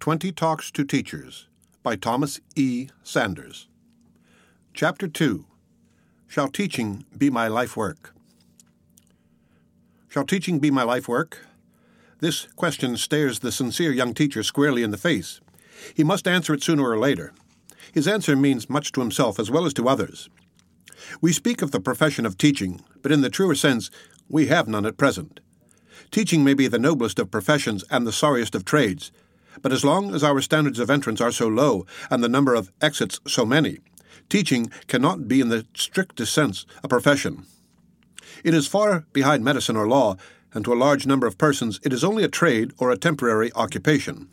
20 Talks to Teachers by Thomas E. Sanders. Chapter 2. Shall Teaching Be My Life Work? Shall teaching be my life work? This question stares the sincere young teacher squarely in the face. He must answer it sooner or later. His answer means much to himself as well as to others. We speak of the profession of teaching, but in the truer sense, we have none at present. Teaching may be the noblest of professions and the sorriest of trades, but as long as our standards of entrance are so low and the number of exits so many, teaching cannot be in the strictest sense a profession. It is far behind medicine or law, and to a large number of persons it is only a trade or a temporary occupation.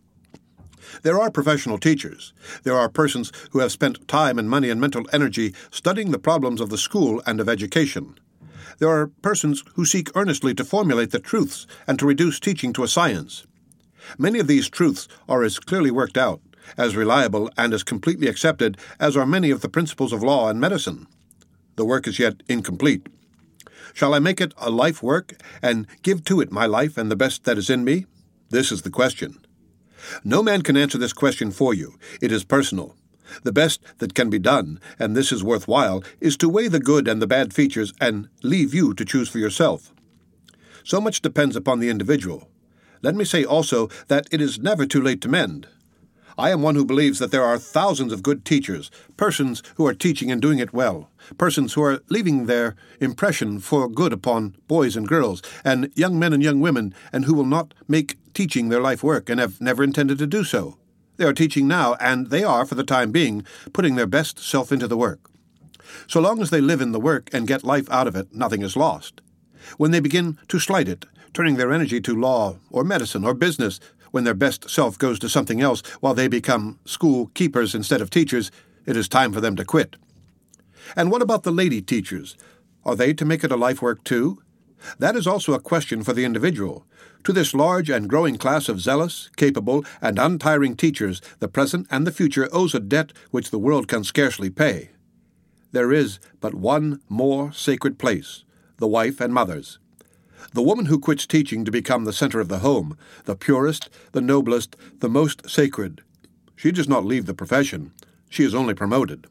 There are professional teachers. There are persons who have spent time and money and mental energy studying the problems of the school and of education. There are persons who seek earnestly to formulate the truths and to reduce teaching to a science. Many of these truths are as clearly worked out, as reliable and as completely accepted as are many of the principles of law and medicine. The work is yet incomplete. Shall I make it a life work and give to it my life and the best that is in me? This is the question. No man can answer this question for you. It is personal. The best that can be done, and this is worthwhile, is to weigh the good and the bad features and leave you to choose for yourself. So much depends upon the individual. Let me say also that it is never too late to mend. I am one who believes that there are thousands of good teachers, persons who are teaching and doing it well, persons who are leaving their impression for good upon boys and girls, and young men and young women, and who will not make teaching their life work and have never intended to do so. They are teaching now, and they are, for the time being, putting their best self into the work. So long as they live in the work and get life out of it, nothing is lost. When they begin to slight it, turning their energy to law or medicine or business, when their best self goes to something else while they become school keepers instead of teachers, it is time for them to quit. And what about the lady teachers? Are they to make it a life work too? That is also a question for the individual. To this large and growing class of zealous, capable, and untiring teachers, the present and the future owes a debt which the world can scarcely pay. There is but one more sacred place, the wife and mothers. The woman who quits teaching to become the center of the home, the purest, the noblest, the most sacred. She does not leave the profession. She is only promoted.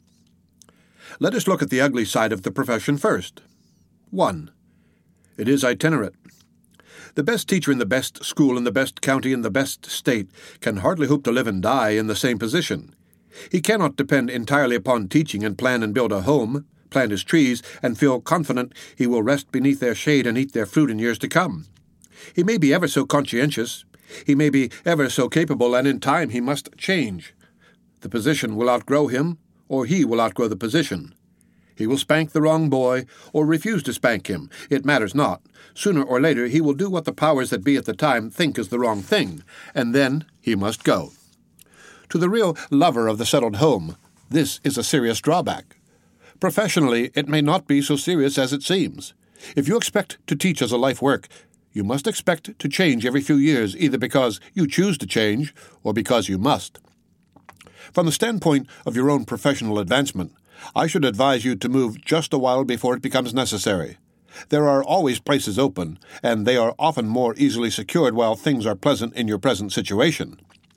Let us look at the ugly side of the profession first. 1. It is itinerant. The best teacher in the best school in the best county in the best state can hardly hope to live and die in the same position. He cannot depend entirely upon teaching and plan and build a home, plant his trees, and feel confident he will rest beneath their shade and eat their fruit in years to come. He may be ever so conscientious, he may be ever so capable, and in time he must change. The position will outgrow him, or he will outgrow the position. He will spank the wrong boy, or refuse to spank him. It matters not. Sooner or later he will do what the powers that be at the time think is the wrong thing, and then he must go. To the real lover of the settled home, this is a serious drawback. Professionally, it may not be so serious as it seems. If you expect to teach as a life work, you must expect to change every few years, either because you choose to change or because you must. From the standpoint of your own professional advancement, I should advise you to move just a while before it becomes necessary. There are always places open, and they are often more easily secured while things are pleasant in your present situation.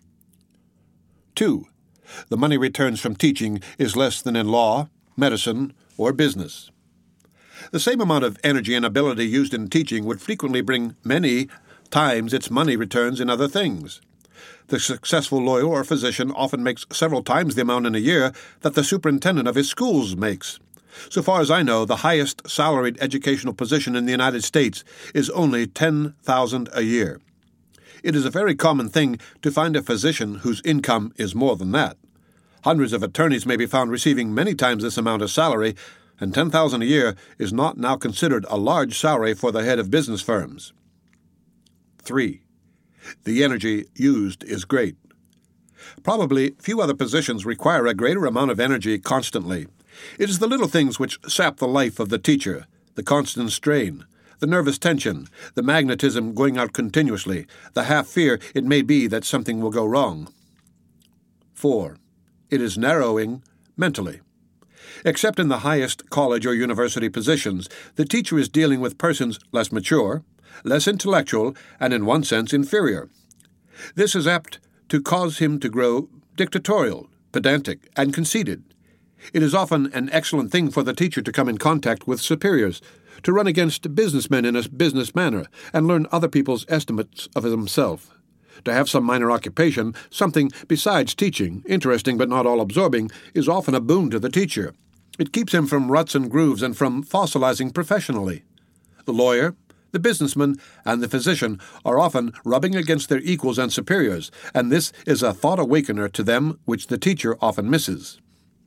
2. The money returns from teaching is less than in law, medicine, or business. The same amount of energy and ability used in teaching would frequently bring many times its money returns in other things. The successful lawyer or physician often makes several times the amount in a year that the superintendent of his schools makes. So far as I know, the highest salaried educational position in the United States is only $10,000 a year. It is a very common thing to find a physician whose income is more than that. Hundreds of attorneys may be found receiving many times this amount of salary, and $10,000 a year is not now considered a large salary for the head of business firms. 3. The energy used is great. Probably few other positions require a greater amount of energy constantly. It is the little things which sap the life of the teacher, the constant strain, the nervous tension, the magnetism going out continuously, the half-fear it may be that something will go wrong. 4. It is narrowing mentally. Except in the highest college or university positions, the teacher is dealing with persons less mature, less intellectual, and in one sense inferior. This is apt to to cause him to grow dictatorial, pedantic, and conceited. It is often an excellent thing for the teacher to come in contact with superiors, to run against businessmen in a business manner, and learn other people's estimates of himself. To have some minor occupation, something besides teaching, interesting but not all-absorbing, is often a boon to the teacher. It keeps him from ruts and grooves and from fossilizing professionally. The lawyer, the businessman, and the physician are often rubbing against their equals and superiors, and this is a thought awakener to them which the teacher often misses.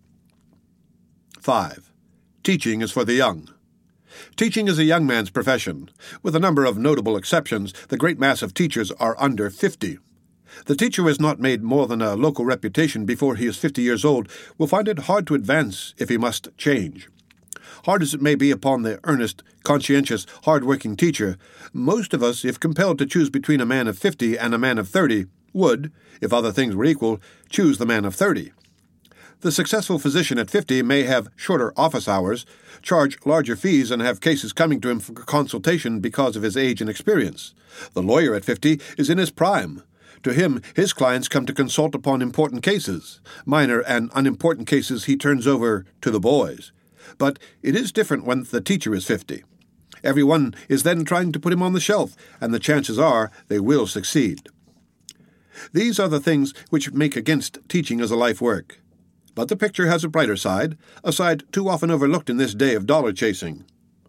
5. Teaching is for the young. Teaching is a young man's profession. With a number of notable exceptions, the great mass of teachers are under 50. The teacher who has not made more than a local reputation before he is 50 years old will find it hard to advance if he must change. Hard as it may be upon the earnest, conscientious, hard-working teacher, most of us, if compelled to choose between a man of 50 and a man of 30, would, if other things were equal, choose the man of 30. The successful physician at 50 may have shorter office hours, charge larger fees, and have cases coming to him for consultation because of his age and experience. The lawyer at 50 is in his prime. To him, his clients come to consult upon important cases. Minor and unimportant cases he turns over to the boys. But it is different when the teacher is 50. Everyone is then trying to put him on the shelf, and the chances are they will succeed. These are the things which make against teaching as a life work. But the picture has a brighter side, a side too often overlooked in this day of dollar-chasing.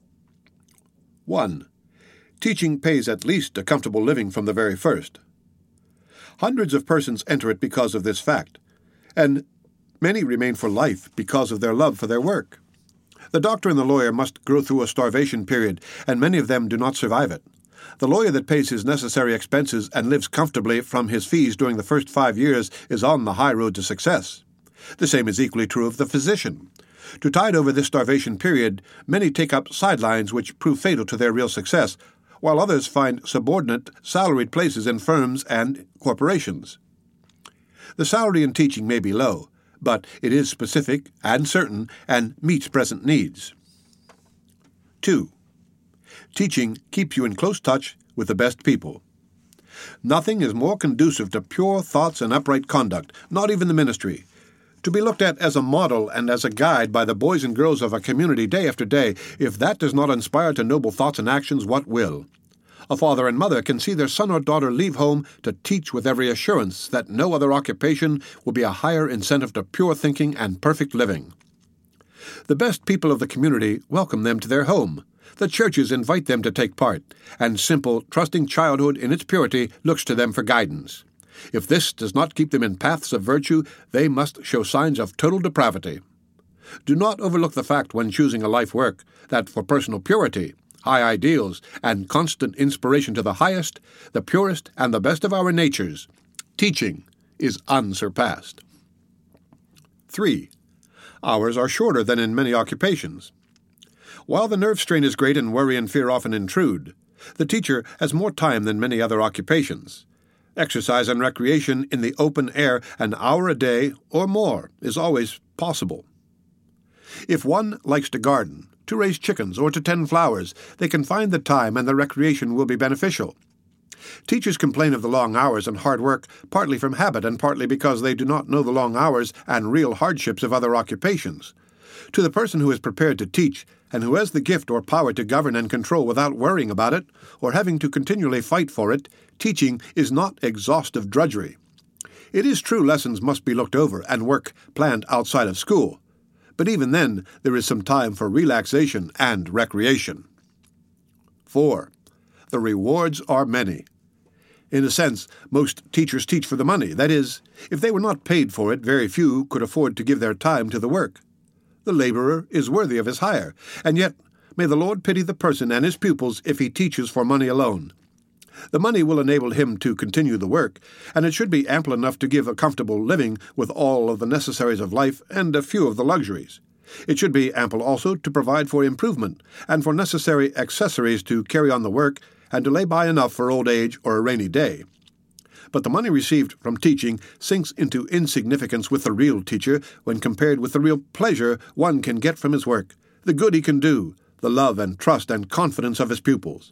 1. Teaching pays at least a comfortable living from the very first. Hundreds of persons enter it because of this fact, and many remain for life because of their love for their work. The doctor and the lawyer must go through a starvation period, and many of them do not survive it. The lawyer that pays his necessary expenses and lives comfortably from his fees during the first 5 years is on the high road to success. The same is equally true of the physician. To tide over this starvation period, many take up sidelines which prove fatal to their real success, while others find subordinate, salaried places in firms and corporations. The salary in teaching may be low, but it is specific and certain and meets present needs. 2. Teaching keeps you in close touch with the best people. Nothing is more conducive to pure thoughts and upright conduct, not even the ministry. To be looked at as a model and as a guide by the boys and girls of a community day after day, if that does not inspire to noble thoughts and actions, what will? A father and mother can see their son or daughter leave home to teach with every assurance that no other occupation will be a higher incentive to pure thinking and perfect living. The best people of the community welcome them to their home. The churches invite them to take part, and simple, trusting childhood in its purity looks to them for guidance. If this does not keep them in paths of virtue, they must show signs of total depravity. Do not overlook the fact when choosing a life work that for personal purity, high ideals, and constant inspiration to the highest, the purest, and the best of our natures, teaching is unsurpassed. 3. Hours are shorter than in many occupations. While the nerve strain is great and worry and fear often intrude, the teacher has more time than many other occupations. Exercise and recreation in the open air an hour a day or more is always possible. If one likes to garden, to raise chickens, or to tend flowers, they can find the time and the recreation will be beneficial. Teachers complain of the long hours and hard work, partly from habit and partly because they do not know the long hours and real hardships of other occupations. To the person who is prepared to teach, and who has the gift or power to govern and control without worrying about it, or having to continually fight for it, teaching is not exhaustive drudgery. It is true lessons must be looked over and work planned outside of school, but even then there is some time for relaxation and recreation. 4. The rewards are many. In a sense, most teachers teach for the money. That is, if they were not paid for it, very few could afford to give their time to the work. The laborer is worthy of his hire, and yet may the Lord pity the person and his pupils if he teaches for money alone. The money will enable him to continue the work, and it should be ample enough to give a comfortable living with all of the necessaries of life and a few of the luxuries. It should be ample also to provide for improvement and for necessary accessories to carry on the work and to lay by enough for old age or a rainy day. But the money received from teaching sinks into insignificance with the real teacher when compared with the real pleasure one can get from his work, the good he can do, the love and trust and confidence of his pupils.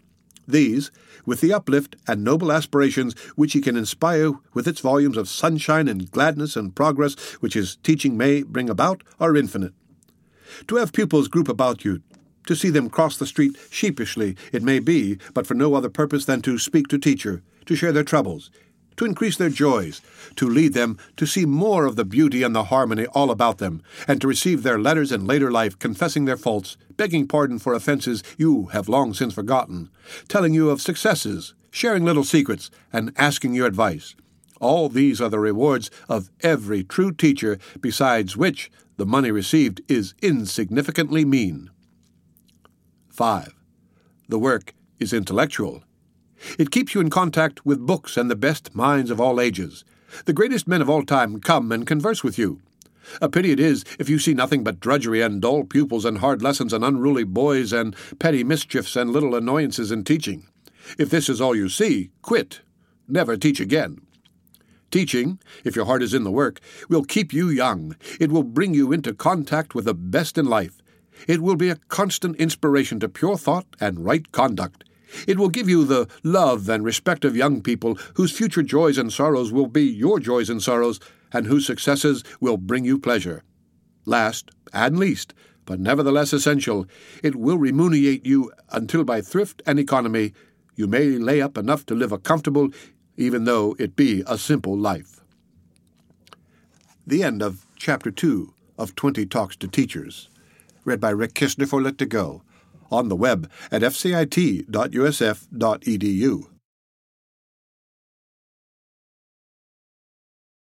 These, with the uplift and noble aspirations which he can inspire with its volumes of sunshine and gladness and progress which his teaching may bring about, are infinite. To have pupils group about you, to see them cross the street sheepishly, it may be, but for no other purpose than to speak to teacher, to share their troubles, to increase their joys, to lead them to see more of the beauty and the harmony all about them, and to receive their letters in later life confessing their faults, begging pardon for offenses you have long since forgotten, telling you of successes, sharing little secrets, and asking your advice. All these are the rewards of every true teacher, besides which the money received is insignificantly mean. 5. The work is intellectual. It keeps you in contact with books and the best minds of all ages. The greatest men of all time come and converse with you. A pity it is if you see nothing but drudgery and dull pupils and hard lessons and unruly boys and petty mischiefs and little annoyances in teaching. If this is all you see, quit. Never teach again. Teaching, if your heart is in the work, will keep you young. It will bring you into contact with the best in life. It will be a constant inspiration to pure thought and right conduct. It will give you the love and respect of young people whose future joys and sorrows will be your joys and sorrows, and whose successes will bring you pleasure. Last and least, but nevertheless essential, it will remunerate you until by thrift and economy you may lay up enough to live a comfortable, even though it be a simple life. The end of Chapter 2 of 20 Talks to Teachers, read by Rick Kistner for Lit2Go, on the web at fcit.usf.edu.